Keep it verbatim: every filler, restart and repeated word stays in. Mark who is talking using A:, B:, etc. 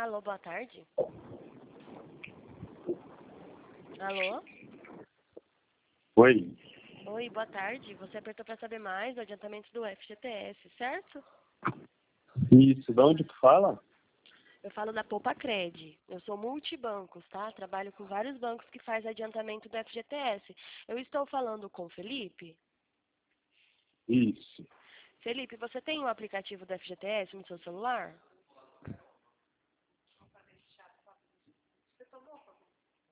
A: Alô, boa tarde. Alô?
B: Oi.
A: Oi, boa tarde. Você apertou para saber mais do adiantamento do F G T S, certo?
B: Isso, de onde que fala?
A: Eu falo da Poupa Cred. Eu sou multibancos, tá? Trabalho com vários bancos que faz adiantamento do F G T S. Eu estou falando com o Felipe?
B: Isso.
A: Felipe, você tem o aplicativo do F G T S no seu celular?